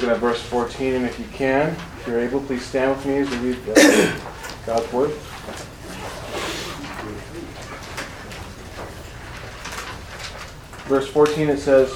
looking at verse 14, and if you can, if you're able, please stand with me as we read God's Word. Verse 14, it says,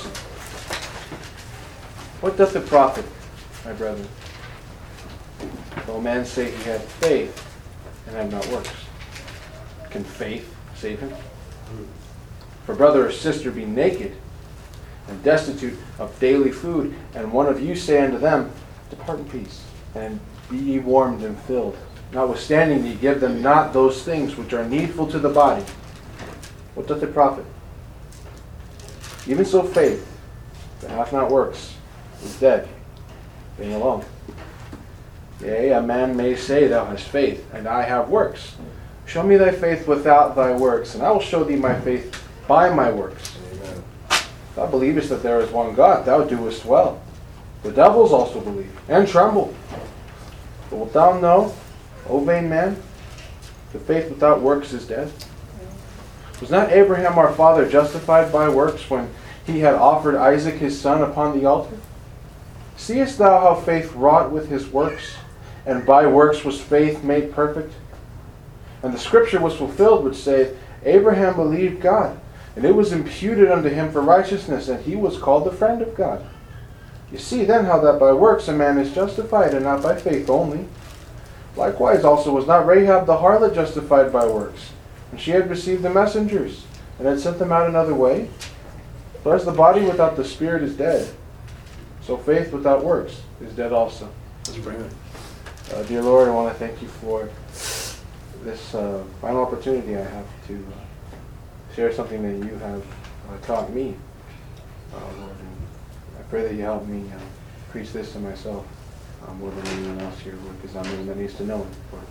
"What doth it profit, my brethren, though a man say he hath faith, and have not works? Can faith save him? For brother or sister be naked, and destitute of daily food, and one of you say unto them, Depart in peace, and be ye warmed and filled. Notwithstanding ye give them not those things which are needful to the body. What doth it profit? Even so faith, that hath not works, is dead, being alone. Yea, a man may say, Thou hast faith, and I have works. Show me thy faith without thy works, and I will show thee my faith by my works. Amen. Thou believest that there is one God, thou doest well. The devils also believe, and tremble. But wilt thou know, O vain man, that faith without works is dead? Was not Abraham our father justified by works when he had offered Isaac his son upon the altar? Seest thou how faith wrought with his works, and by works was faith made perfect? And the scripture was fulfilled which saith, Abraham believed God, and it was imputed unto him for righteousness, and he was called the friend of God. You see then how that by works a man is justified, and not by faith only. Likewise also was not Rahab the harlot justified by works, and she had received the messengers, and had sent them out another way? For as the body without the spirit is dead, so faith without works is dead also." Let's pray. Dear Lord, I want to thank you for this final opportunity I have to share something that you have taught me, Lord. And I pray that you help me preach this to myself more than anyone else here, Lord, because I'm the one that needs to know it, Lord.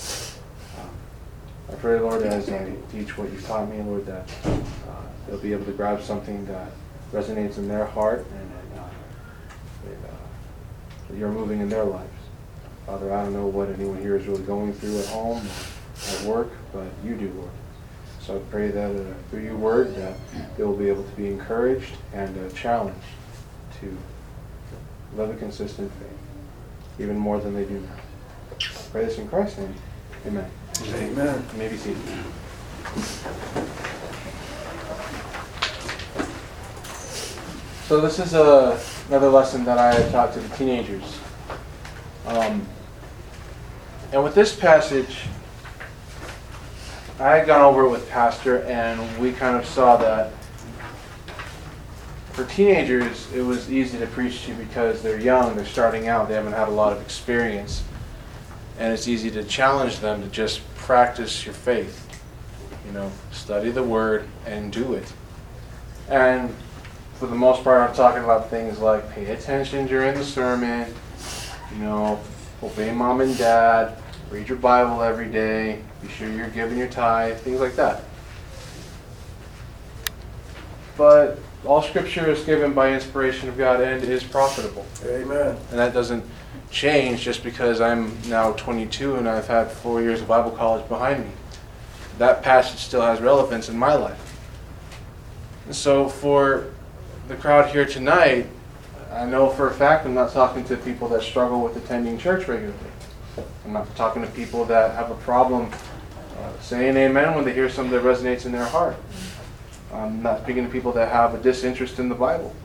I pray, Lord, as I teach what you've taught me, Lord, that they'll be able to grab something that resonates in their heart and that you're moving in their lives. Father, I don't know what anyone here is really going through at home, at work, but you do, Lord. So I pray that through your word that they will be able to be encouraged and challenged to live a consistent faith, even more than they do now. I pray this in Christ's name. Amen. Amen. You may be seated. So this is another lesson that I had taught to the teenagers. And with this passage, I had gone over it with Pastor, and we kind of saw that for teenagers, it was easy to preach to because they're young, they're starting out, they haven't had a lot of experience. And it's easy to challenge them to just practice your faith. Study the Word and do it. And for the most part, I'm talking about things like pay attention during the sermon, obey mom and dad, read your Bible every day, be sure you're giving your tithe, things like that. But all Scripture is given by inspiration of God and is profitable. Amen. And that doesn't change just because I'm now 22 and I've had 4 years of Bible college behind me. That passage still has relevance in my life. And so for the crowd here tonight, I know for a fact I'm not talking to people that struggle with attending church regularly. I'm not talking to people that have a problem saying amen when they hear something that resonates in their heart. I'm not speaking to people that have a disinterest in the Bible.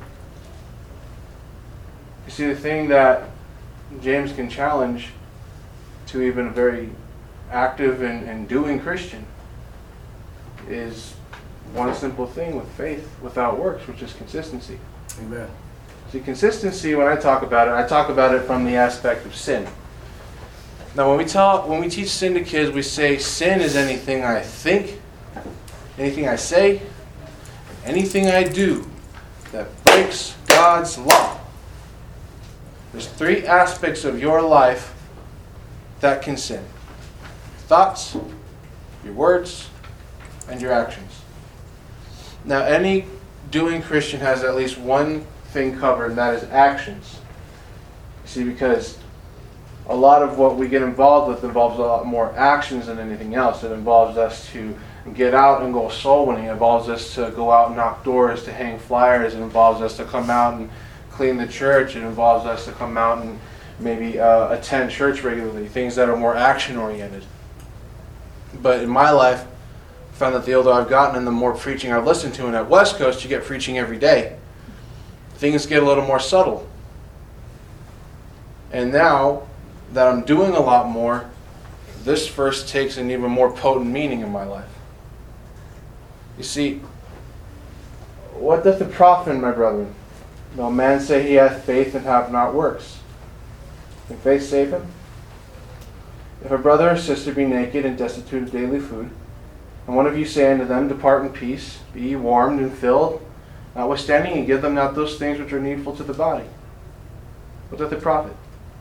You see, the thing that James can challenge to even a very active and doing Christian is one simple thing with faith without works, which is consistency. Amen. See, consistency, when I talk about it from the aspect of sin. Now, when we teach sin to kids, we say sin is anything I think, anything I say, anything I do that breaks God's law. There's 3 aspects of your life that can sin: your thoughts, your words, and your actions. Now, any doing Christian has at least one thing covered, and that is actions. See, because a lot of what we get involved with involves a lot more actions than anything else. It involves us to get out and go soul winning. It involves us to go out and knock doors, to hang flyers. It involves us to come out and clean the church. It involves us to come out and maybe attend church regularly, things that are more action-oriented. But in my life, I found that the older I've gotten and the more preaching I've listened to, and at West Coast, you get preaching every day, things get a little more subtle. And now that I'm doing a lot more, this verse takes an even more potent meaning in my life. You see, what doth it profit, my brethren, though a man say he hath faith and have not works? Can faith save him? If a brother or sister be naked and destitute of daily food, and one of you say unto them, Depart in peace, be ye warmed and filled, notwithstanding ye give them not those things which are needful to the body, what doth it profit?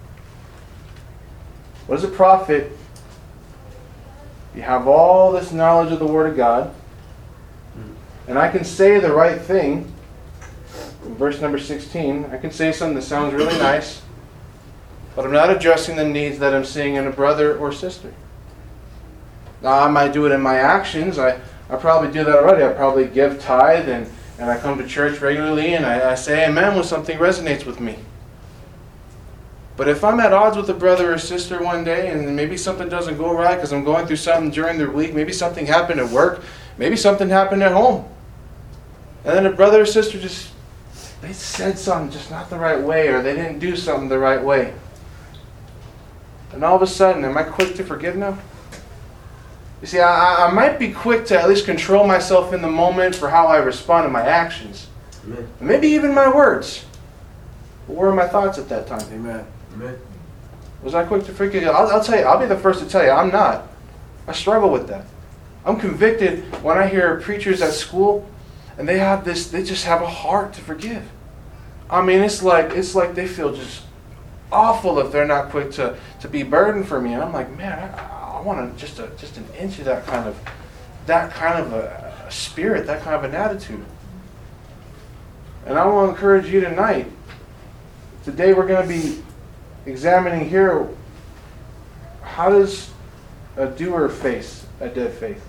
What does it profit? You have all this knowledge of the Word of God, and I can say the right thing. In verse number 16, I can say something that sounds really nice, but I'm not addressing the needs that I'm seeing in a brother or sister. Now, I might do it in my actions. I probably do that already. I probably give tithe, and I come to church regularly, and I say amen when something resonates with me. But if I'm at odds with a brother or sister one day, and maybe something doesn't go right because I'm going through something during the week, maybe something happened at work, maybe something happened at home, and then a brother or sister they said something just not the right way, or they didn't do something the right way. And all of a sudden, am I quick to forgive now? You see, I might be quick to at least control myself in the moment for how I respond to my actions. Amen. Maybe even my words. But where are my thoughts at that time? Amen. Amen. Was I quick to forgive? I'll tell you, I'll be the first to tell you, I'm not. I struggle with that. I'm convicted when I hear preachers at school, and they just have a heart to forgive. I mean, it's like they feel just awful if they're not quick to be burdened for me. And I'm like, man, I want just an inch of that kind of a spirit, that kind of an attitude. And I want to encourage you tonight. Today we're going to be examining here, how does a doer face a dead faith?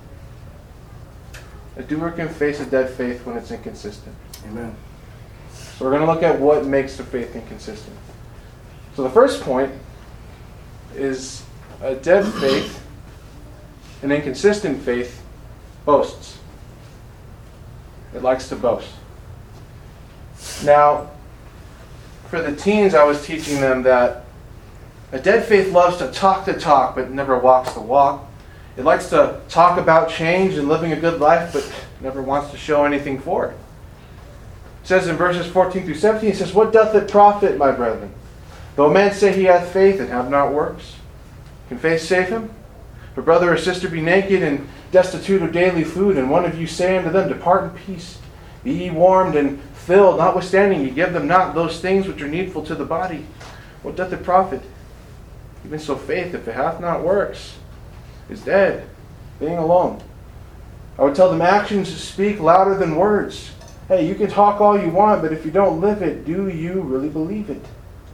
A doer can face a dead faith when it's inconsistent. Amen. So we're going to look at what makes the faith inconsistent. So the first point is a dead faith, an inconsistent faith, boasts. It likes to boast. Now, for the teens, I was teaching them that a dead faith loves to talk the talk, but never walks the walk. It likes to talk about change and living a good life, but never wants to show anything for it. It says in verses 14 through 17, it says, What doth it profit, my brethren? Though a man say he hath faith and have not works, can faith save him? If a brother or sister be naked and destitute of daily food, and one of you say unto them, Depart in peace, be ye warmed and filled, notwithstanding ye give them not those things which are needful to the body, what doth it profit? Even so faith, if it hath not works, is dead, being alone. I would tell them actions speak louder than words. Hey, you can talk all you want, but if you don't live it, do you really believe it?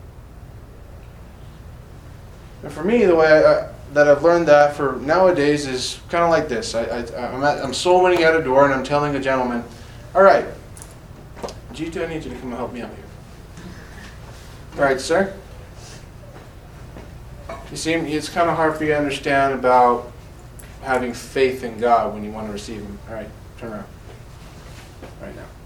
And for me, the way that I've learned that for nowadays is kind of like this. I'm soul winning at a door, and I'm telling a gentleman, all right, G2, I need you to come and help me out here. All right, sir. You see, it's kind of hard for you to understand about having faith in God when you want to receive Him. All right, turn around. Right now.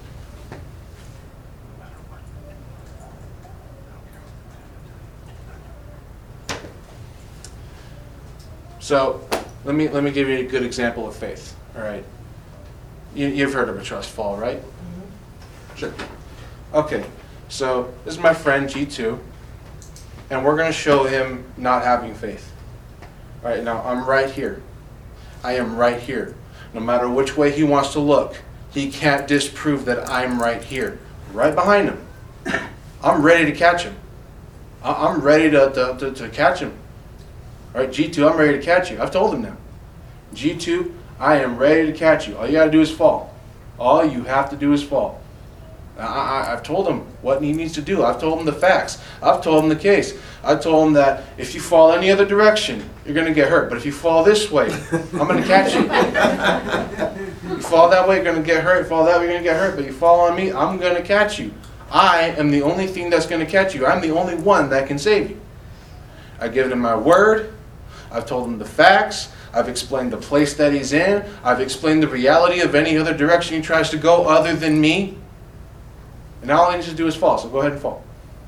So, let me give you a good example of faith. All right. You've heard of a trust fall, right? Mm-hmm. Sure. Okay. So, this is my friend G2. And we're going to show him not having faith. All right, now I'm right here. I am right here. No matter which way he wants to look, he can't disprove that I'm right here. Right behind him. I'm ready to catch him. I'm ready to catch him. All right, G2, I'm ready to catch you. I've told him now. G2, I am ready to catch you. All you got to do is fall. All you have to do is fall. I've told him what he needs to do. I've told him the facts. I've told him the case. I've told him that if you fall any other direction, you're going to get hurt. But if you fall this way, I'm going to catch you. You fall that way, you're going to get hurt. You fall that way, you're going to get hurt. But you fall on me, I'm going to catch you. I am the only thing that's going to catch you. I'm the only one that can save you. I've given him my word. I've told him the facts. I've explained the place that he's in. I've explained the reality of any other direction he tries to go other than me. And now all he needs to do is fall. So go ahead and fall.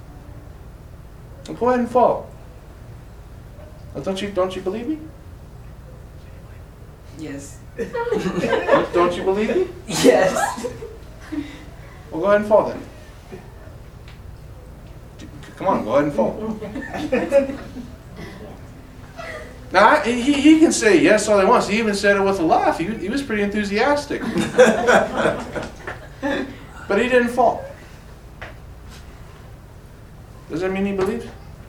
Go ahead and fall. Don't you believe me? Yes. Don't you believe me? Yes. Well, go ahead and fall then. Come on, go ahead and fall. Now, he can say yes all he wants. He even said it with a laugh. He was pretty enthusiastic. But he didn't fall. Does that mean he believes?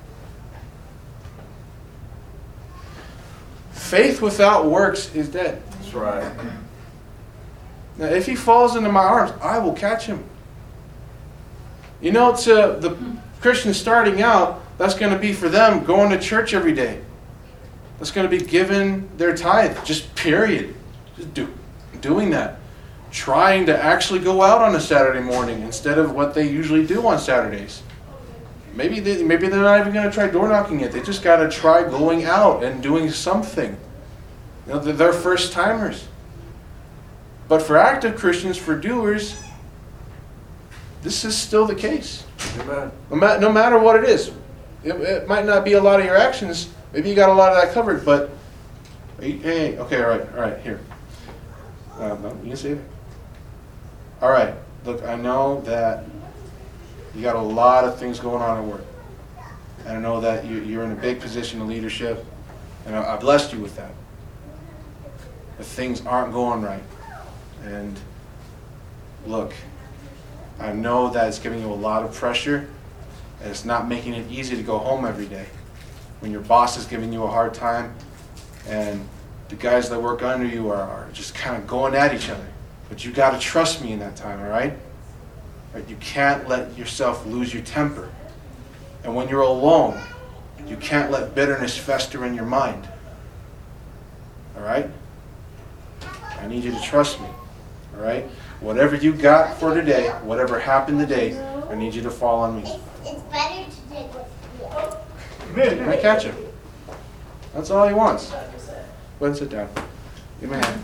Faith without works is dead. That's right. Now, if he falls into my arms, I will catch him. You know, to the Christians starting out, that's going to be for them going to church every day. That's going to be giving their tithe, just period. Just doing that. Trying to actually go out on a Saturday morning instead of what they usually do on Saturdays. Maybe they're not even going to try door knocking yet. They just got to try going out and doing something. You know, they're first timers. But for active Christians, for doers, this is still the case. Amen. No matter what it is. It might not be a lot of your actions. Maybe you got a lot of that covered, but hey, okay, all right, here. No, you can save it. All right, look, I know that you got a lot of things going on at work. And I know that you're in a big position of leadership, and I blessed you with that. But things aren't going right. And look, I know that it's giving you a lot of pressure, and it's not making it easy to go home every day. When your boss is giving you a hard time, and the guys that work under you are just kind of going at each other. But you got to trust me in that time, all right? Right? You can't let yourself lose your temper. And when you're alone, you can't let bitterness fester in your mind. All right? I need you to trust me. All right? Whatever you got for today, whatever happened today, I need you to fall on me. It's better to take with I catch him. That's all he wants. Go ahead and sit down. Give me a hand.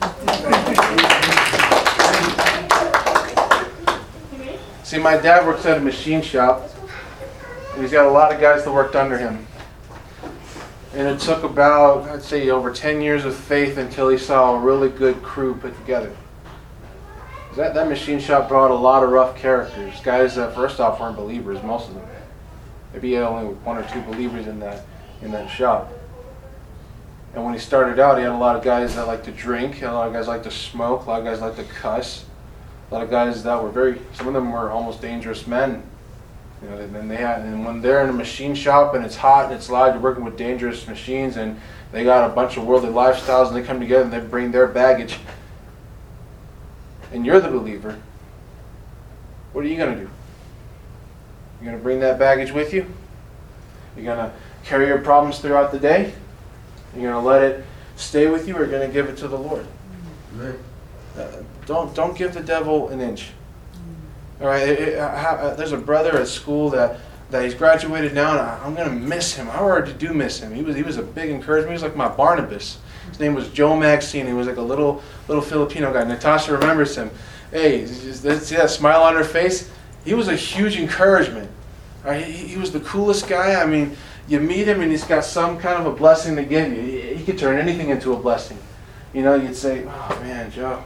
See, my dad works at a machine shop, and he's got a lot of guys that worked under him. And it took about, I'd say, over 10 years of faith until he saw a really good crew put together. That machine shop brought a lot of rough characters. Guys that, first off, weren't believers, most of them. Maybe he had only one or two believers in that shop. And when he started out, he had a lot of guys that liked to drink, a lot of guys liked to smoke, a lot of guys liked to cuss, a lot of guys that were some of them were almost dangerous men. You know, and when they're in a machine shop and it's hot and it's loud, you're working with dangerous machines, and they got a bunch of worldly lifestyles, and they come together and they bring their baggage. And you're the believer. What are you going to do? You're going to bring that baggage with you? You're going to carry your problems throughout the day? You're going to let it stay with you, or you're going to give it to the Lord? Amen. Don't give the devil an inch. All right. There's a brother at school that he's graduated now, and I'm going to miss him. I already do miss him. He was a big encouragement. He was like my Barnabas. His name was Joe Maxine. He was like a little Filipino guy. Natasha remembers him. Hey, see that smile on her face? He was a huge encouragement. All right, he was the coolest guy. I mean, you meet him and he's got some kind of a blessing to give you. He could turn anything into a blessing. You know, you'd say, oh man, Joe,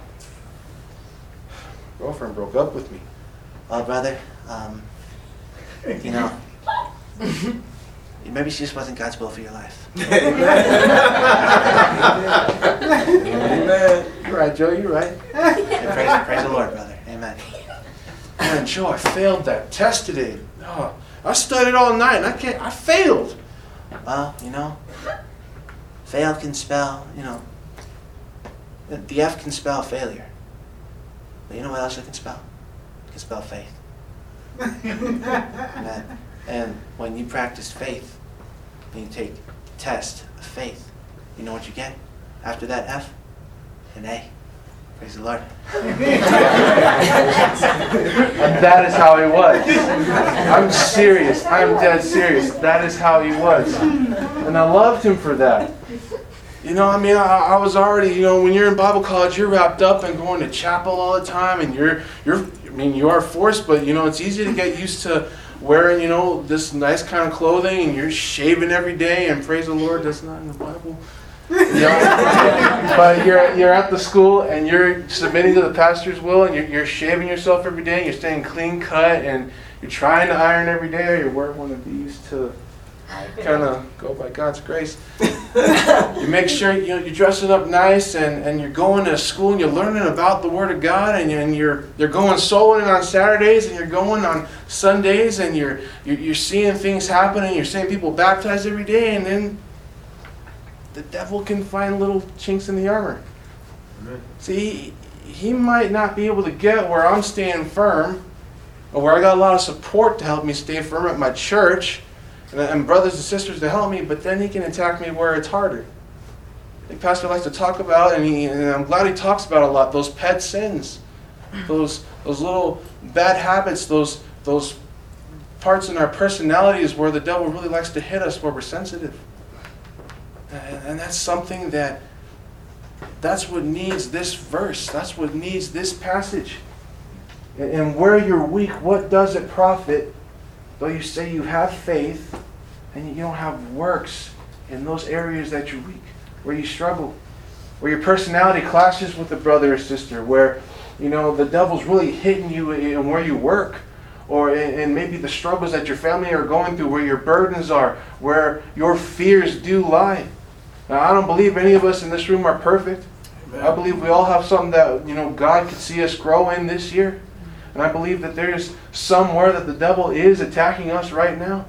my girlfriend broke up with me. Well, brother, you know, maybe she just wasn't God's will for your life. Amen. You're right, Joe, you're right. And praise the Lord, brother. Amen. Man, Joe, I failed that test today. Oh, I studied all night and I failed. Well, you know, fail can spell, you know, the F can spell failure. But you know what else it can spell? It can spell faith. Amen. And when you practice faith, and you take test of faith, you know what you get? After that F, an A. Praise the Lord. And that is how he was. I'm serious. I'm dead serious. That is how he was. And I loved him for that. You know, I mean, I was already, you know, when you're in Bible college, you're wrapped up and going to chapel all the time, and you are forced, but, you know, it's easy to get used to wearing, you know, this nice kind of clothing, and you're shaving every day, and praise the Lord, that's not in the Bible. You know? But you're at the school, and you're submitting to the pastor's will, and you're shaving yourself every day, and you're staying clean cut, and you're trying to iron every day, or you're wearing one of these to kind of go by God's grace. You make sure, you know, you're dressing up nice, and you're going to school, and you're learning about the Word of God, and you're going soloing on Saturdays, and you're going on Sundays, and you're seeing things happen, and you're seeing people baptized every day, and then the devil can find little chinks in the armor. Amen. See, he might not be able to get where I'm staying firm, or where I got a lot of support to help me stay firm at my church, and brothers and sisters to help me, but then he can attack me where it's harder. Like Pastor likes to talk about, and I'm glad he talks about a lot, those pet sins, those little bad habits, those parts in our personalities where the devil really likes to hit us where we're sensitive. And that's something that's what needs this verse. That's what needs this passage. And where you're weak, what does it profit, though you say you have faith and you don't have works in those areas that you're weak, where you struggle, where your personality clashes with a brother or sister, where, you know, the devil's really hitting you in where you work, or in maybe the struggles that your family are going through, where your burdens are, where your fears do lie. Now, I don't believe any of us in this room are perfect. Amen. I believe we all have something that, you know, God could see us grow in this year. And I believe that there's somewhere that the devil is attacking us right now.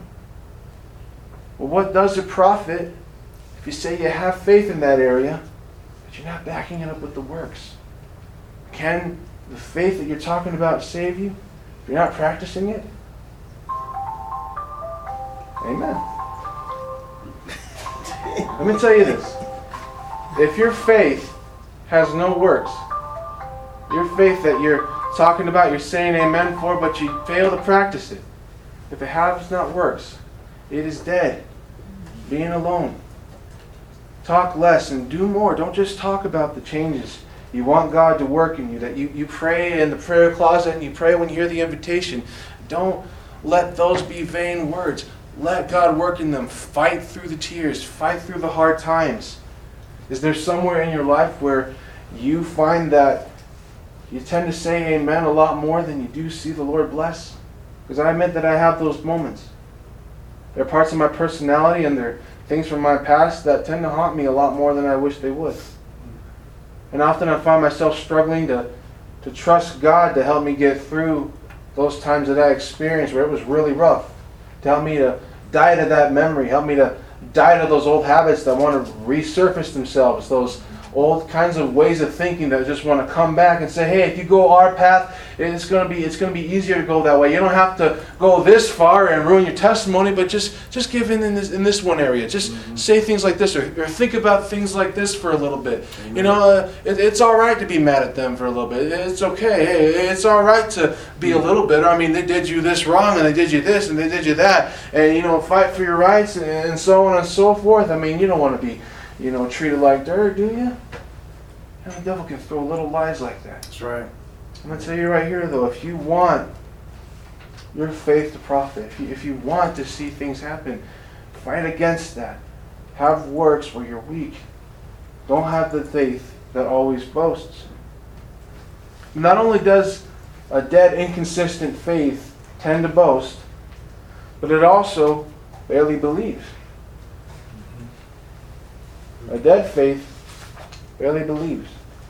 Well, what does it profit if you say you have faith in that area, but you're not backing it up with the works? Can the faith that you're talking about save you if you're not practicing it? Amen. Let me tell you this. If your faith has no works, your faith that you're talking about, you're saying amen for, but you fail to practice it, if it has not works, it is dead. Being alone. Talk less and do more. Don't just talk about the changes. You want God to work in you, that you pray in the prayer closet and you pray when you hear the invitation. Don't let those be vain words. Let God work in them. Fight through the tears. Fight through the hard times. Is there somewhere in your life where you find that you tend to say amen a lot more than you do see the Lord bless? Because I admit that I have those moments. There are parts of my personality and there are things from my past that tend to haunt me a lot more than I wish they would. And often I find myself struggling to trust God to help me get through those times that I experienced where it was really rough. To help me to die to that memory. Help me to die to those old habits that want to resurface themselves. Those old kinds of ways of thinking that just want to come back and say, hey, if you go our path, it's going to be easier to go that way. You don't have to go this far and ruin your testimony, but just give in this one area. Just say things like this, or think about things like this for a little bit. Amen. You know, it's all right to be mad at them for a little bit. It's okay. Hey, it's all right to be a little bitter. I mean, they did you this wrong, and they did you this, and they did you that, and, you know, fight for your rights, and so on and so forth. I mean, you don't want to be, you know, treated like dirt, do you? And the devil can throw little lies like that. That's right. I'm going to tell you right here, though, if you want your faith to profit, if you want to see things happen, fight against that. Have works where you're weak. Don't have the faith that always boasts. Not only does a dead, inconsistent faith tend to boast, but it also barely believes. A dead faith barely believes.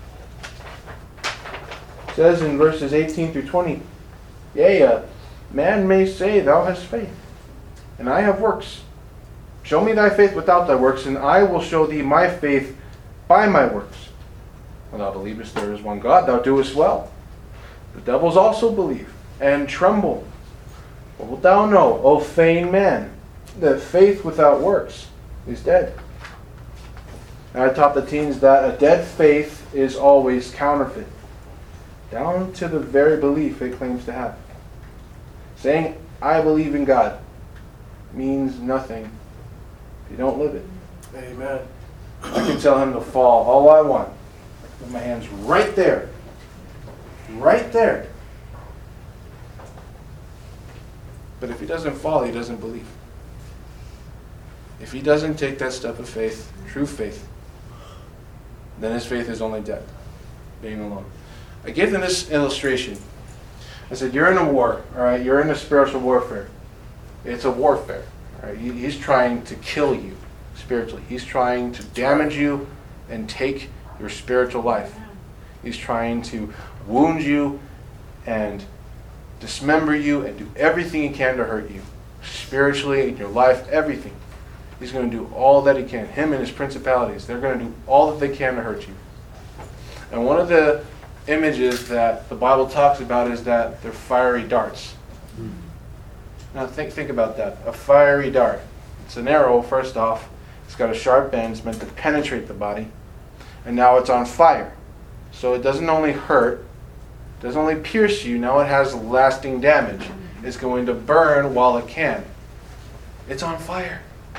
It says in verses 18 through 20, yea, a man may say, thou hast faith, and I have works. Show me thy faith without thy works, and I will show thee my faith by my works. When thou believest there is one God, thou doest well. The devils also believe, and tremble. What wilt thou know, O vain man, that faith without works is dead? I taught the teens that a dead faith is always counterfeit, down to the very belief it claims to have. Saying, I believe in God, means nothing if you don't live it. Amen. I can tell him to fall all I want, with my hands right there. Right there. But if he doesn't fall, he doesn't believe. If he doesn't take that step of faith, true faith, then his faith is only dead, being alone. I gave them this illustration. I said, you're in a war, all right? You're in a spiritual warfare. It's a warfare, all right? He's trying to kill you spiritually. He's trying to damage you and take your spiritual life. He's trying to wound you and dismember you and do everything he can to hurt you. Spiritually, in your life, everything. He's going to do all that he can. Him and his principalities, they're going to do all that they can to hurt you. And one of the images that the Bible talks about is that they're fiery darts. Now think about that. A fiery dart. It's an arrow, first off. It's got a sharp end. It's meant to penetrate the body. And now it's on fire. So it doesn't only hurt, doesn't only pierce you, now it has lasting damage. It's going to burn while it can. It's on fire.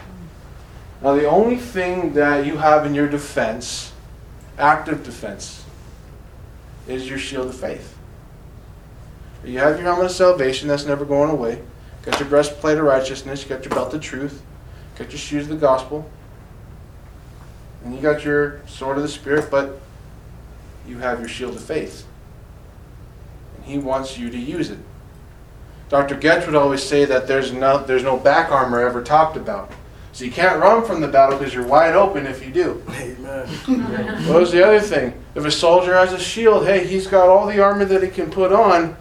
Now the only thing that you have in your defense, active defense, is your shield of faith. You have your helmet of salvation, that's never going away. You got your breastplate of righteousness, you got your belt of truth, you got your shoes of the gospel, and you got your sword of the Spirit, but you have your shield of faith. And he wants you to use it. Dr. Getch would always say that there's no back armor ever talked about. So you can't run from the battle because you're wide open if you do. Amen. What was the other thing? If a soldier has a shield, hey, he's got all the armor that he can put on,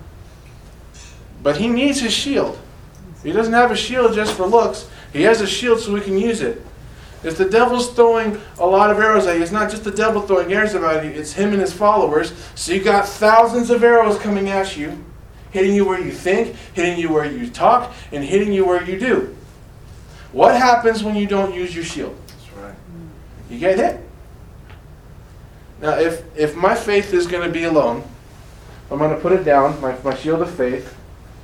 but he needs his shield. He doesn't have a shield just for looks. He has a shield so he can use it. If the devil's throwing a lot of arrows at you, it's not just the devil throwing arrows at you, it's him and his followers. So you got thousands of arrows coming at you, hitting you where you think, hitting you where you talk, and hitting you where you do. What happens when you don't use your shield? That's right. You get hit. Now, if my faith is going to be alone, I'm going to put it down, my shield of faith.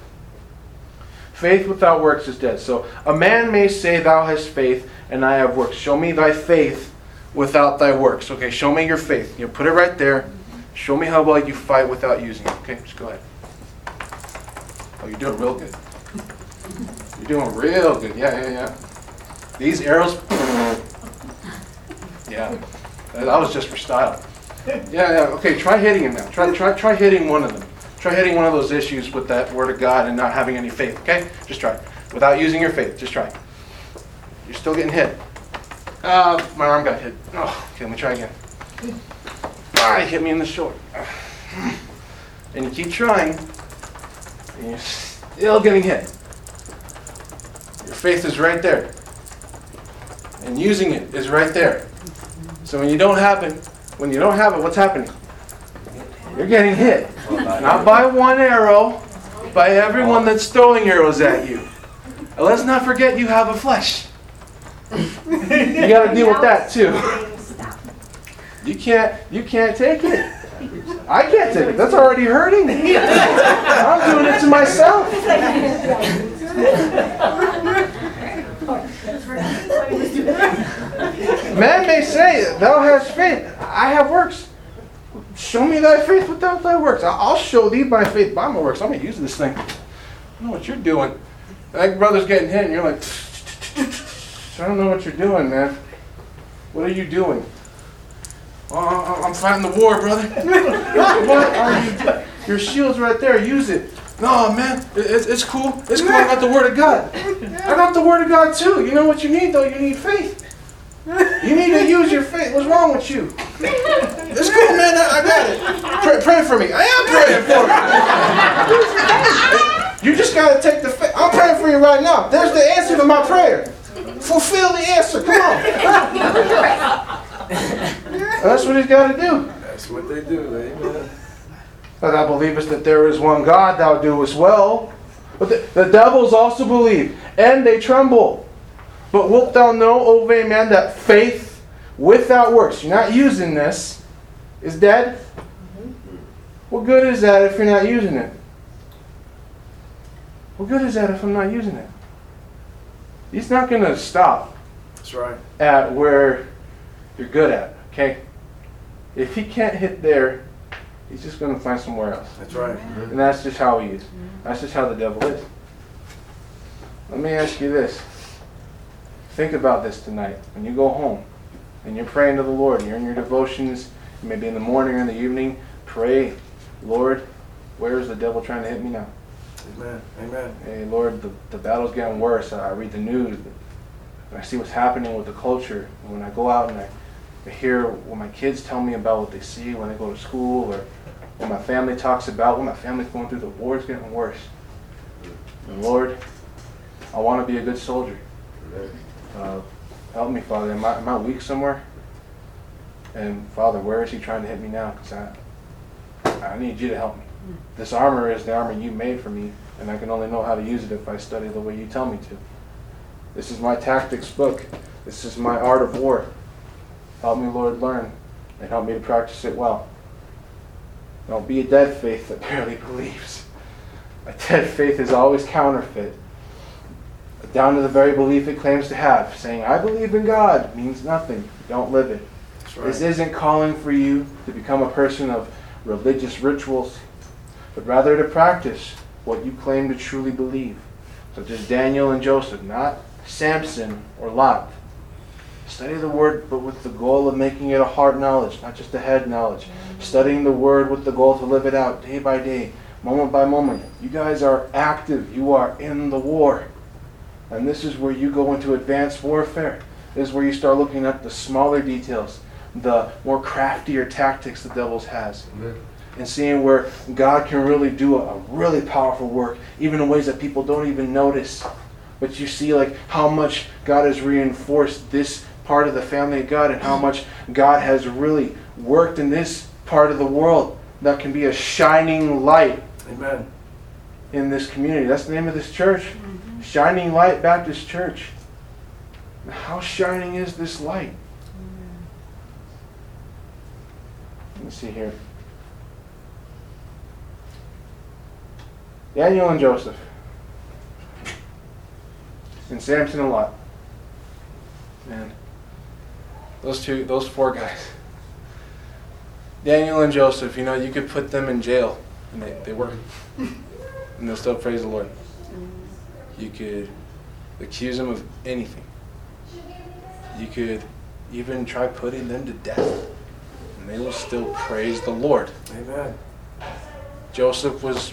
Faith without works is dead. So a man may say, thou hast faith, and I have works. Show me thy faith without thy works. Okay, show me your faith. You put it right there. Show me how well you fight without using it. Okay, just go ahead. Oh, you're doing real good. You're doing real good. Yeah. These arrows, yeah, that was just for style. Yeah. Okay, try hitting him now. Try hitting one of them. Try hitting one of those issues with that word of God and not having any faith. Okay, just try. Without using your faith, just try. You're still getting hit. My arm got hit. Oh, okay, let me try again. He hit me in the shoulder. And you keep trying, and you're still getting hit. Your faith is right there. And using it is right there. So when you don't have it, what's happening? You're getting hit. Not by one arrow, by everyone that's throwing arrows at you. And let's not forget you have a flesh. You got to deal with that too. You can't take it. I can't take it. That's already hurting me. I'm doing it to myself. Man may say, thou hast faith, I have works. Show me thy faith without thy works. I'll show thee by faith by my works. I'm going to use this thing. I don't know what you're doing. That brother's getting hit and you're like, I don't know what you're doing, man. What are you doing? Oh, I'm fighting the war, brother. What are you doing? Your shield's right there. Use it. No, man. It's cool. It's cool. I got the Word of God. I got the Word of God, too. You know what you need, though? You need faith. You need to use your faith. What's wrong with you? It's cool, man. I got it. Pray for me. I am praying for you. You just got to take the faith. I'm praying for you right now. There's the answer to my prayer. Fulfill the answer. Come on. That's what he's got to do. That's what they do. Amen. But thou believest that there is one God, thou doest well. But the devils also believe, and they tremble. But wilt thou know, O vain man, that faith without works, you're not using this, is dead? What good is that if you're not using it? What good is that if I'm not using it? He's not going to stop That's right. at where you're good at, okay? If he can't hit there, he's just going to find somewhere else. That's right. And that's just how he is. That's just how the devil is. Let me ask you this. Think about this tonight. When you go home and you're praying to the Lord, and you're in your devotions, maybe in the morning or in the evening, pray, Lord, where is the devil trying to hit me now? Amen. Amen. Hey, Lord, the battle's getting worse. I read the news, and I see what's happening with the culture. And when I go out and I hear what my kids tell me about what they see when they go to school, or what my family talks about, what my family's going through, the war's getting worse. And Lord, I want to be a good soldier. Help me, Father. Am I weak somewhere? And Father, where is he trying to hit me now? Because I need you to help me. This armor is the armor you made for me, and I can only know how to use it if I study the way you tell me to. This is my tactics book. This is my art of war. Help me, Lord, learn, and help me to practice it well. Don't be a dead faith that barely believes. A dead faith is always counterfeit. Down to the very belief it claims to have. Saying, I believe in God, means nothing. Don't live it. That's right. This isn't calling for you to become a person of religious rituals, but rather to practice what you claim to truly believe. Such as Daniel and Joseph, not Samson or Lot. Study the Word, but with the goal of making it a heart knowledge, not just a head knowledge. Studying the Word with the goal to live it out day by day, moment by moment. You guys are active. You are in the war. And this is where you go into advanced warfare. This is where you start looking at the smaller details, the more craftier tactics the devil has. Amen. And seeing where God can really do a really powerful work, even in ways that people don't even notice. But you see like how much God has reinforced this part of the family of God, and how much God has really worked in this part of the world that can be a shining light. Amen. In this community. That's the name of this church. Shining Light Baptist Church. How shining is this light? Let me see here. Daniel and Joseph. And Samson and Lot. Man. Those four guys. Daniel and Joseph, you could put them in jail. And they were. And they'll still praise the Lord. You could accuse them of anything. You could even try putting them to death. And they will still praise the Lord. Amen. Joseph was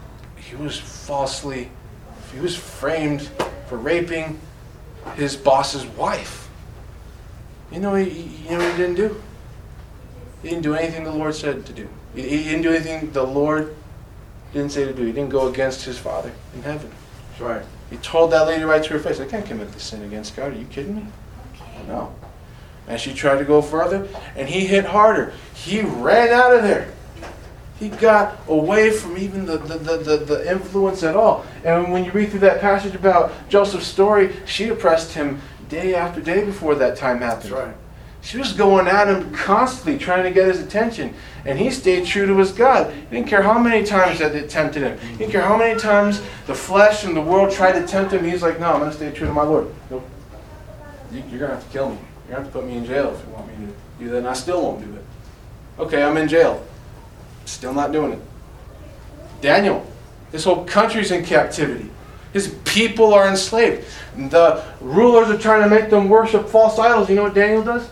framed for raping his boss's wife. You know what he didn't do? He didn't do anything the Lord said to do. He didn't do anything the Lord didn't say to do. He didn't go against his Father in heaven. That's right. He told that lady right to her face, I can't commit this sin against God. Are you kidding me? No. And she tried to go further, and he hit harder. He ran out of there. He got away from even the influence at all. And when you read through that passage about Joseph's story, she oppressed him day after day before that time happened. That's right. She was going at him constantly, trying to get his attention. And he stayed true to his God. He didn't care how many times that it tempted him. He didn't care how many times the flesh and the world tried to tempt him. He's like, no, I'm going to stay true to my Lord. Nope. You're going to have to kill me. You're going to have to put me in jail if you want me to do that. And I still won't do it. Okay, I'm in jail. Still not doing it. Daniel, this whole country's in captivity. His people are enslaved. The rulers are trying to make them worship false idols. You know what Daniel does?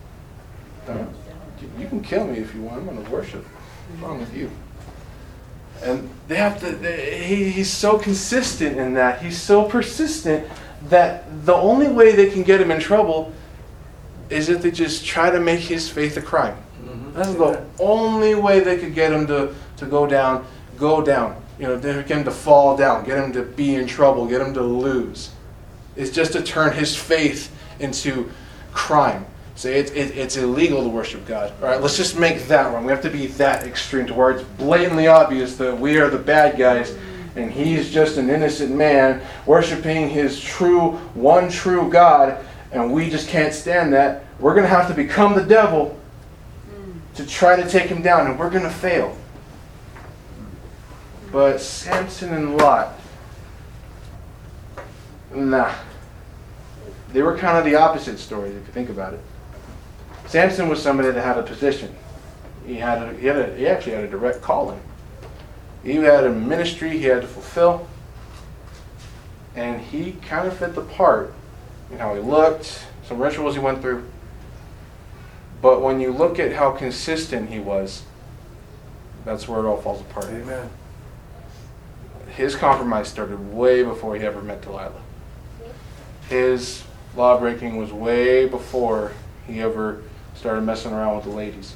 You can kill me if you want. I'm going to worship. What's wrong with you? And he's so consistent in that. He's so persistent that the only way they can get him in trouble is if they just try to make his faith a crime. That's the only way they could get him to go down. Get him to fall down, get him to be in trouble, get him to lose. It's just to turn his faith into crime. Say it's illegal to worship God. All right, let's just make that one. We have to be that extreme to where it's blatantly obvious that we are the bad guys and he's just an innocent man worshiping his one true God, and we just can't stand that. We're going to have to become the devil to try to take him down, and we're going to fail. But Samson and Lot, nah. They were kind of the opposite stories, if you think about it. Samson was somebody that had a position. He actually had a direct calling. He had a ministry he had to fulfill. And he kind of fit the part in how he looked, some rituals he went through. But when you look at how consistent he was, that's where it all falls apart. Amen. His compromise started way before he ever met Delilah. His law breaking was way before he ever started messing around with the ladies.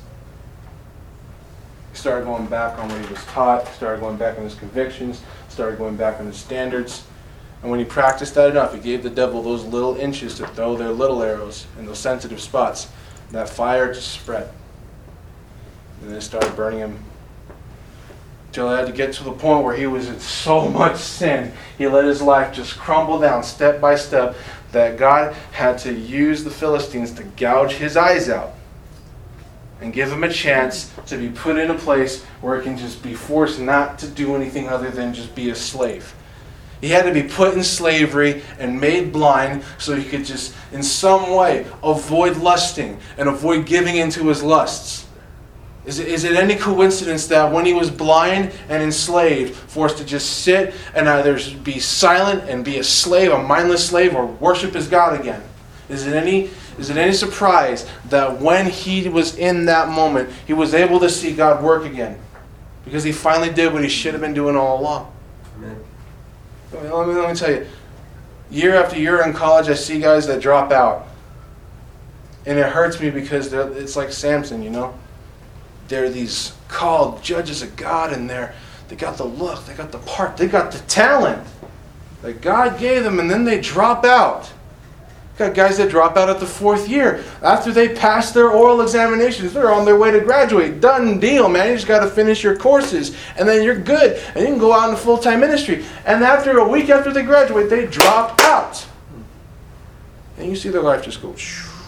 He started going back on what he was taught, started going back on his convictions, started going back on his standards. And when he practiced that enough, he gave the devil those little inches to throw their little arrows in those sensitive spots. That fire just spread. And then it started burning him till it had to get to the point where he was in so much sin, he let his life just crumble down step by step, that God had to use the Philistines to gouge his eyes out and give him a chance to be put in a place where he can just be forced not to do anything other than just be a slave. He had to be put in slavery and made blind so he could just in some way avoid lusting and avoid giving into his lusts. Is it any coincidence that when he was blind and enslaved, forced to just sit and either be silent and be a slave, a mindless slave, or worship his God again? Is it any surprise that when he was in that moment, he was able to see God work again? Because he finally did what he should have been doing all along. Amen. Let me tell you, year after year in college, I see guys that drop out. And it hurts me because it's like Samson, you know? They're these called judges of God, and they got the look, they got the part, they got the talent that God gave them, and then they drop out. Got guys that drop out at the 4th year. After they pass their oral examinations, they're on their way to graduate. Done deal, man. You just got to finish your courses, and then you're good, and you can go out into full-time ministry. And after a week after they graduate, they drop out. And you see their life just go...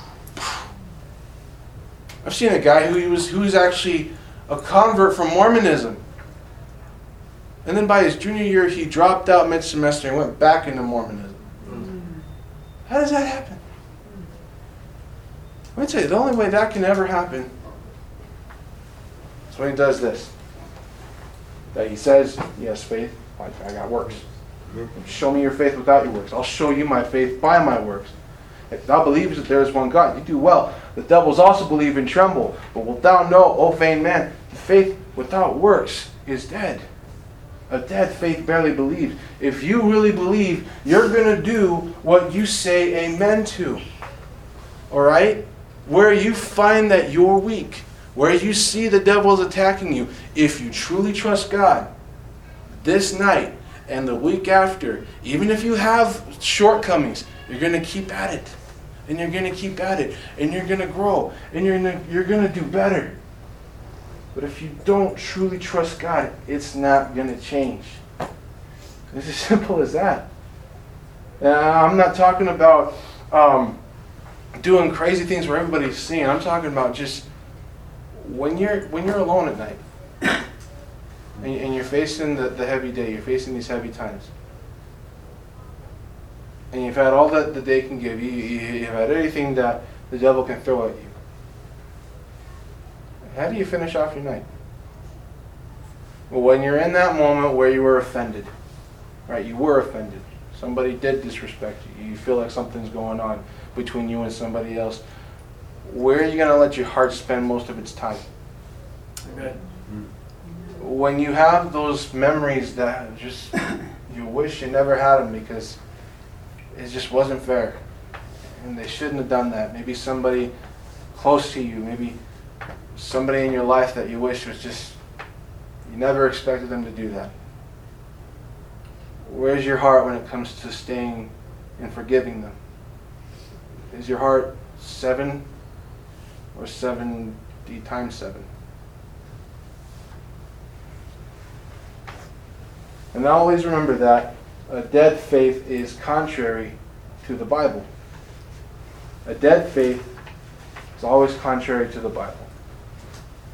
I've seen a guy who's actually a convert from Mormonism. And then by his junior year, he dropped out mid-semester and went back into Mormonism. How does that happen? Let me tell you, the only way that can ever happen is when he does this. That he says, yes, faith, I got works. Show me your faith without your works. I'll show you my faith by my works. If thou believest that there is one God, you do well. The devils also believe and tremble. But wilt thou know, O vain man, the faith without works is dead. A dead faith barely believes. If you really believe, you're going to do what you say amen to. Alright? Where you find that you're weak, where you see the devil is attacking you, if you truly trust God, this night and the week after, even if you have shortcomings, you're going to keep at it. And you're going to keep at it. And you're going to grow. And you're going to do better. But if you don't truly trust God, it's not going to change. It's as simple as that. I'm not talking about doing crazy things where everybody's seeing. I'm talking about just when you're alone at night and you're facing the heavy day, you're facing these heavy times. And you've had all that the day can give you. You've had everything that the devil can throw at you. How do you finish off your night? Well, when you're in that moment where you were offended, right? You were offended. Somebody did disrespect you. You feel like something's going on between you and somebody else. Where are you going to let your heart spend most of its time? Amen. When you have those memories that just you wish you never had them because it just wasn't fair. And they shouldn't have done that. Maybe somebody close to you, maybe somebody in your life that you wish was just, you never expected them to do that. Where's your heart when it comes to staying and forgiving them? Is your heart 7 or 70 times 7? And always remember that a dead faith is contrary to the Bible. A dead faith is always contrary to the Bible.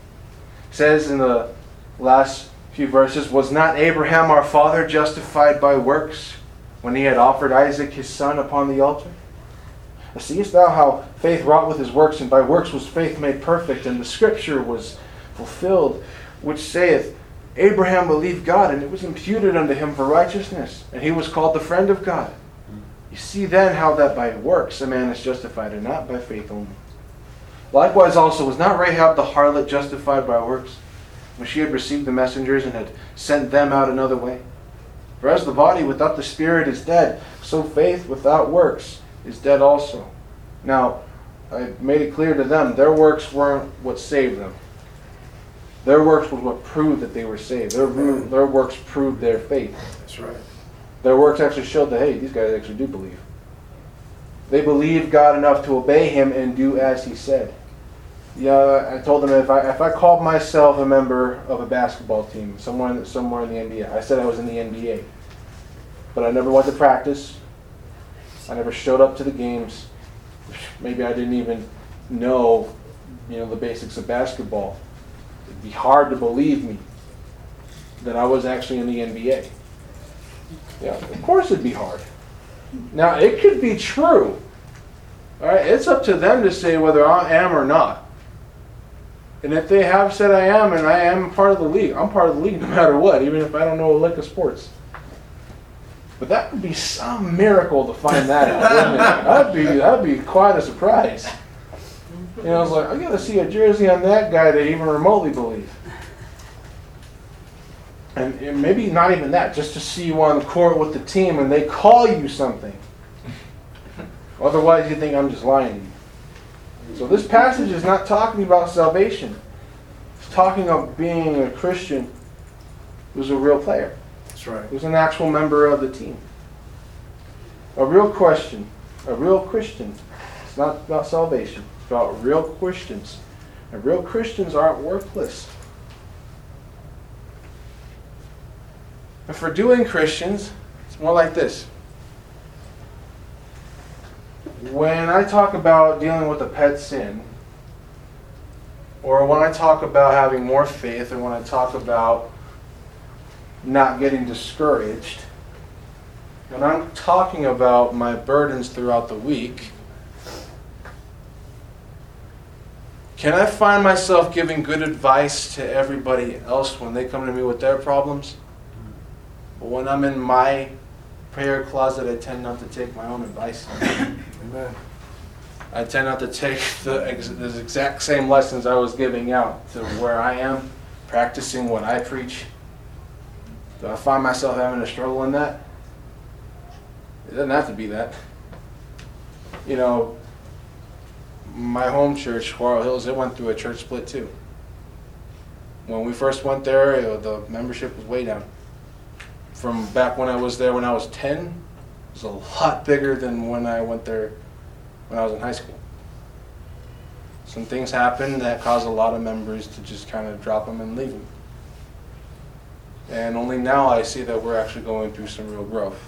says in the last few verses, was not Abraham our father justified by works when he had offered Isaac his son upon the altar? Seest thou how faith wrought with his works, and by works was faith made perfect, and the scripture was fulfilled, which saith, Abraham believed God, and it was imputed unto him for righteousness, and he was called the friend of God. You see then how that by works a man is justified, and not by faith only. Likewise also was not Rahab the harlot justified by works, when she had received the messengers and had sent them out another way? For as the body without the spirit is dead, so faith without works is dead also. Now, I made it clear to them, their works weren't what saved them. Their works was what proved that they were saved. Their works proved their faith. That's right. Their works actually showed that, hey, these guys actually do believe. They believed God enough to obey Him and do as He said. Yeah, I told them if I called myself a member of a basketball team somewhere in the NBA, I said I was in the NBA, but I never went to practice. I never showed up to the games. Maybe I didn't even know, the basics of basketball. It'd be hard to believe me that I was actually in the NBA. Yeah, of course it'd be hard. Now, it could be true. All right, it's up to them to say whether I am or not. And if they have said I am, and I am part of the league, I'm part of the league no matter what, even if I don't know a lick of sports. But that would be some miracle to find that out, wouldn't it? That'd be quite a surprise. I was like, I got to see a jersey on that guy to even remotely believe. And maybe not even that, just to see you on the court with the team and they call you something. Otherwise, you think I'm just lying to you. So this passage is not talking about salvation. It's talking about being a Christian who's a real player. That's right. Who's an actual member of the team. A real Christian. It's not about salvation. It's about real Christians. And real Christians aren't worthless. And for doing Christians, it's more like this. When I talk about dealing with a pet sin, or when I talk about having more faith, or when I talk about not getting discouraged, when I'm talking about my burdens throughout the week, can I find myself giving good advice to everybody else when they come to me with their problems? But when I'm in my prayer closet, I tend not to take my own advice. Amen. I tend not to take the exact same lessons I was giving out to where I am, practicing what I preach. Do I find myself having a struggle in that? It doesn't have to be that. My home church, Quarrel Hills, it went through a church split too. When we first went there, the membership was way down. From back when I was there when I was 10, it was a lot bigger than when I went there when I was in high school. Some things happened that caused a lot of members to just kind of drop them and leave them. And only now I see that we're actually going through some real growth.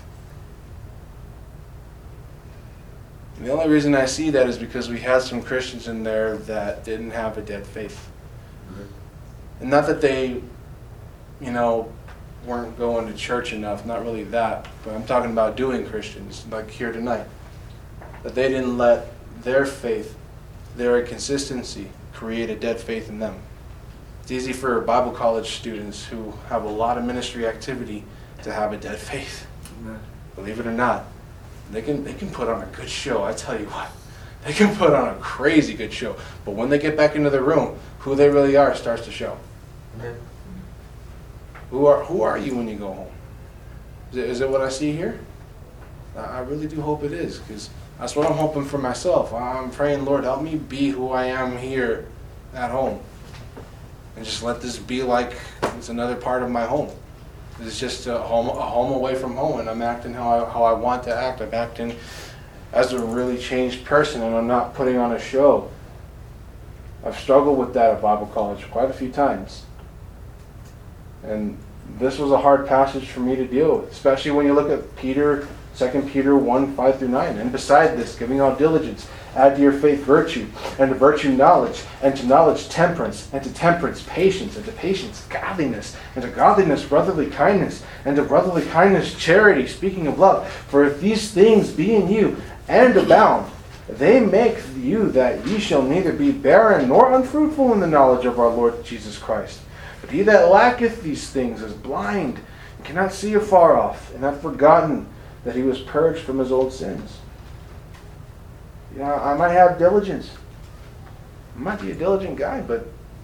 And the only reason I see that is because we had some Christians in there that didn't have a dead faith. And not that they, weren't going to church enough, not really that, but I'm talking about doing Christians, like here tonight. That they didn't let their faith, their inconsistency, create a dead faith in them. It's easy for Bible college students who have a lot of ministry activity to have a dead faith. Amen. Believe it or not. They can put on a good show, I tell you what. They can put on a crazy good show. But when they get back into the room, who they really are starts to show. Amen. Who are you when you go home? Is it what I see here? I really do hope it is, because that's what I'm hoping for myself. I'm praying, Lord, help me be who I am here at home. And just let this be like it's another part of my home. It's just a home away from home, and I'm acting how I want to act. I'm acting as a really changed person, and I'm not putting on a show. I've struggled with that at Bible college quite a few times. And this was a hard passage for me to deal with, especially when you look at Peter's 2 Peter 1, 5 through 9. And beside this, giving all diligence, add to your faith virtue, and to virtue knowledge, and to knowledge temperance, and to temperance patience, and to patience godliness, and to godliness brotherly kindness, and to brotherly kindness charity, speaking of love. For if these things be in you, and abound, they make you that ye shall neither be barren nor unfruitful in the knowledge of our Lord Jesus Christ. But he that lacketh these things is blind, and cannot see afar off, and hath forgotten that he was purged from his old sins. You know, I might have diligence. I might be a diligent guy, but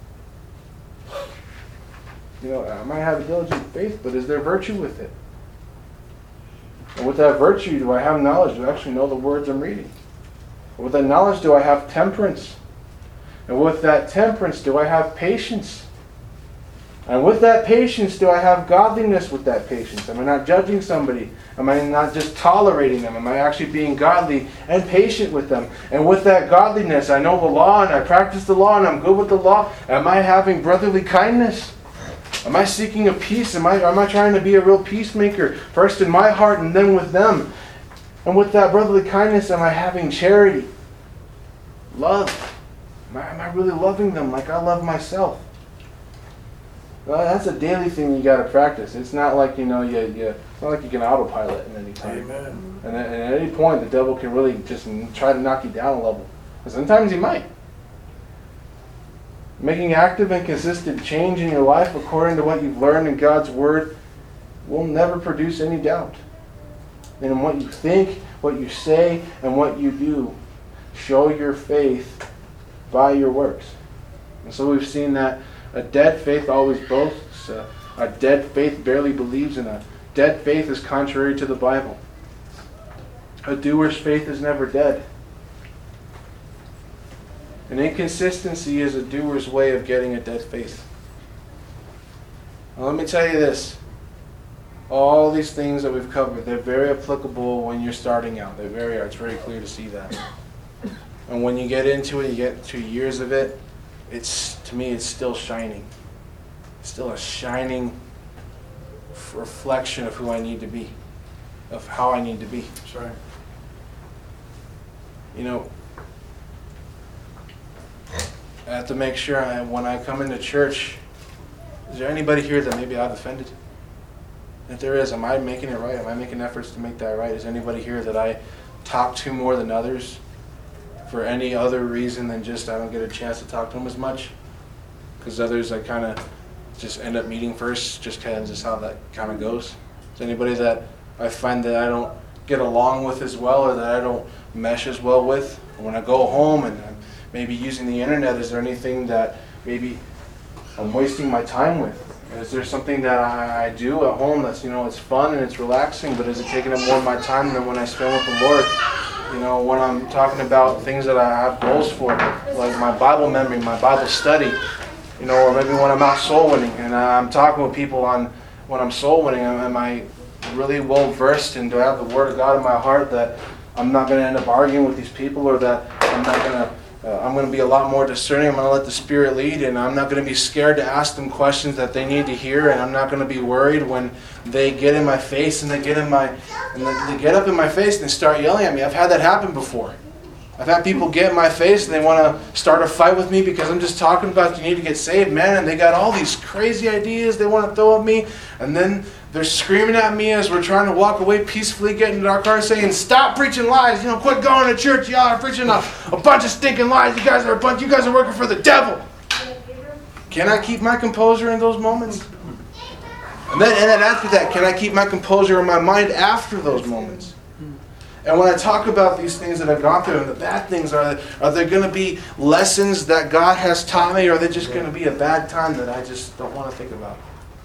I might have a diligent faith, but is there virtue with it? And with that virtue, do I have knowledge? Do I actually know the words I'm reading? And with that knowledge, do I have temperance? And with that temperance, do I have patience? And with that patience, do I have godliness with that patience? Am I not judging somebody? Am I not just tolerating them? Am I actually being godly and patient with them? And with that godliness, I know the law and I practice the law and I'm good with the law. Am I having brotherly kindness? Am I seeking a peace? Am I trying to be a real peacemaker, first in my heart and then with them? And with that brotherly kindness, am I having charity? Love. Am I really loving them like I love myself? Well, that's a daily thing you got to practice. It's not like it's not like you can autopilot at any time. Amen. And at any point, the devil can really just try to knock you down a level. And sometimes he might. Making active and consistent change in your life according to what you've learned in God's Word will never produce any doubt. And in what you think, what you say, and what you do, show your faith by your works. And so we've seen that a dead faith always boasts. A dead faith barely believes, and a dead faith is contrary to the Bible. A doer's faith is never dead. An inconsistency is a doer's way of getting a dead faith. Now, let me tell you this. All these things that we've covered, they're very applicable when you're starting out. It's very clear to see that. And when you get into it, you get 2 years of it, to me, it's still shining. It's still a shining reflection of who I need to be, of how I need to be. That's right. I have to make sure when I come into church, is there anybody here that maybe I've offended? If there is, am I making it right? Am I making efforts to make that right? Is anybody here that I talk to more than others for any other reason than just I don't get a chance to talk to them as much? Because others I kind of just end up meeting first, just kind of just how that kind of goes. Is anybody that I find that I don't get along with as well, or that I don't mesh as well with? When I go home and I'm maybe using the internet, is there anything that maybe I'm wasting my time with? Is there something that I do at home that's, it's fun and it's relaxing, but is it taking up more of my time than when I spend with the Lord? When I'm talking about things that I have goals for, like my Bible memory, my Bible study, or maybe when I'm out soul winning and I'm talking with people on when I'm soul winning, am I really well versed and do I have the Word of God in my heart that I'm not going to end up arguing with these people, or that I'm going to be a lot more discerning. I'm going to let the Spirit lead, and I'm not going to be scared to ask them questions that they need to hear, and I'm not going to be worried when they get in my face and they get up in my face and they start yelling at me. I've had that happen before. I've had people get in my face and they want to start a fight with me because I'm just talking about you need to get saved, man, and they got all these crazy ideas they want to throw at me, and then they're screaming at me as we're trying to walk away peacefully, getting into our car, saying, "Stop preaching lies! Quit going to church! Y'all are preaching a bunch of stinking lies! You guys are working for the devil!" Can I keep my composure in those moments? And then after that, can I keep my composure in my mind after those moments? And when I talk about these things that I've gone through and the bad things, are there going to be lessons that God has taught me, or are they just going to be a bad time that I just don't want to think about?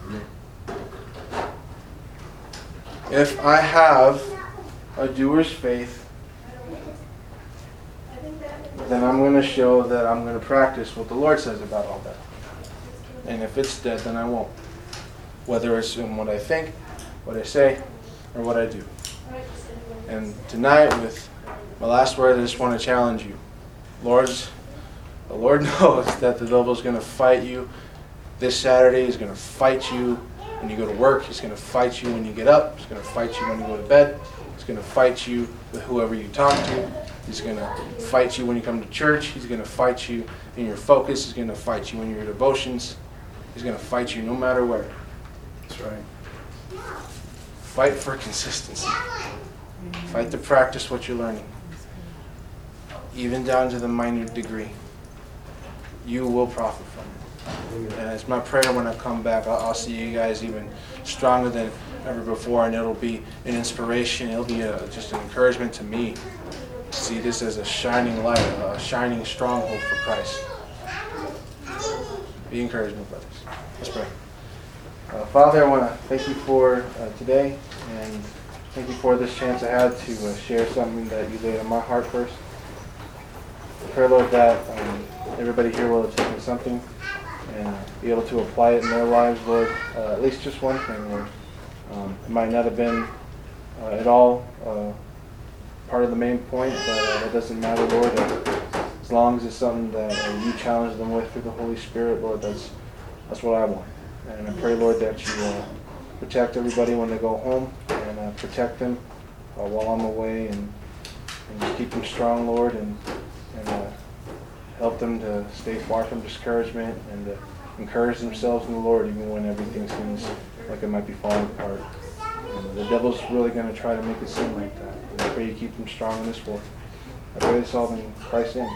If I have a doer's faith, then I'm going to show that I'm going to practice what the Lord says about all that. And if it's dead, then I won't. Whether it's in what I think, what I say, or what I do. And tonight, with my last word, I just want to challenge you. The Lord knows that the devil's going to fight you this Saturday. He's going to fight you when you go to work. He's going to fight you when you get up. He's going to fight you when you go to bed. He's going to fight you with whoever you talk to. He's going to fight you when you come to church. He's going to fight you in your focus. He's going to fight you in your devotions. He's going to fight you no matter where. That's right. Fight for consistency. Fight to practice what you're learning. Even down to the minute degree. You will profit from it. And it's my prayer when I come back, I'll see you guys even stronger than ever before, and it'll be an inspiration. It'll be just an encouragement to me to see this as a shining light, a shining stronghold for Christ. Be encouraged, my brothers. Let's pray. Father, I want to thank you for today, and thank you for this chance I had to share something that you laid on my heart first. I pray, Lord, that everybody here will have taken something and be able to apply it in their lives, Lord. At least just one thing, Lord. It might not have been at all part of the main point, but that doesn't matter, Lord. As long as it's something that you challenge them with through the Holy Spirit, Lord, that's what I want. And I pray, Lord, that you protect everybody when they go home, and protect them while I'm away, and just keep them strong, Lord, and help them to stay far from discouragement and to encourage themselves in the Lord even when everything seems like it might be falling apart. And the devil's really going to try to make it seem like that. And I pray you keep them strong in this war. I pray this all in Christ's name.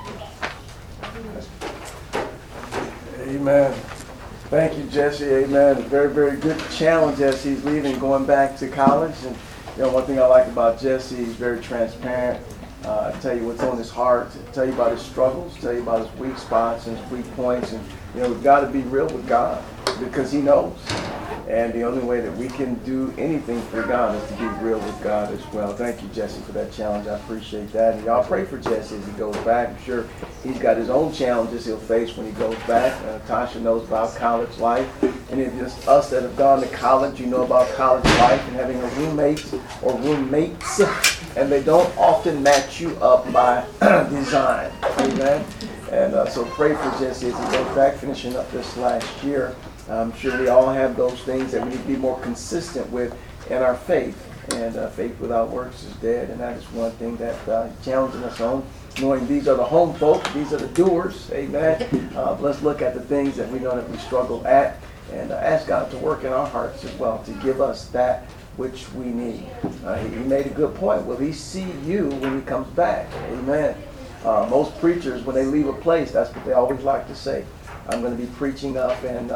Amen. Thank you, Jesse. Amen. A very, very good challenge as he's leaving, going back to college. And one thing I like about Jesse, he's very transparent. Tell you what's on his heart, tell you about his struggles, tell you about his weak spots and his weak points. And we've got to be real with God because he knows. And the only way that we can do anything for God is to be real with God as well. Thank you, Jesse, for that challenge. I appreciate that. And y'all pray for Jesse as he goes back. I'm sure he's got his own challenges he'll face when he goes back. Tasha knows about college life. And it's just us that have gone to college, you know about college life and having a roommate or roommates. And they don't often match you up by design. Amen. And so pray for Jesse as he goes back, finishing up this last year. I'm sure we all have those things that we need to be more consistent with in our faith. And faith without works is dead. And that is one thing that he's challenging us on. Knowing these are the home folks, these are the doers. Amen. Let's look at the things that we know that we struggle at. And ask God to work in our hearts as well, to give us that which we need. He made a good point. Will he see you when he comes back? Amen. Most preachers, when they leave a place, that's what they always like to say. I'm going to be preaching up in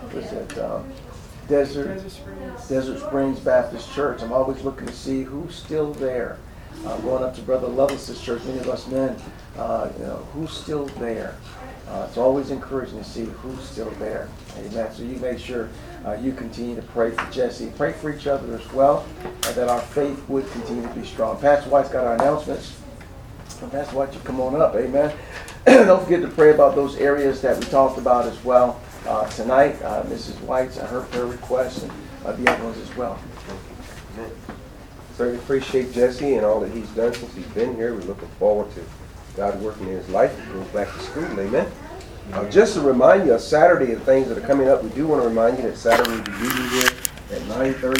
Desert Springs Baptist Church. I'm always looking to see who's still there. Going up to Brother Lovelace's church, many of us men, who's still there. It's always encouraging to see who's still there. Amen. So you make sure you continue to pray for Jesse. Pray for each other as well, and that our faith would continue to be strong. Pastor White's got our announcements. Pastor White, you come on up. Amen. Don't forget to pray about those areas that we talked about as well tonight. Mrs. White's her prayer requests and the other ones as well. Certainly appreciate Jesse and all that he's done since he's been here. We're looking forward to God working in his life. He goes back to school. Amen. Just to remind you of Saturday and things that are coming up, we do want to remind you that Saturday we'll be meeting here at 9:30.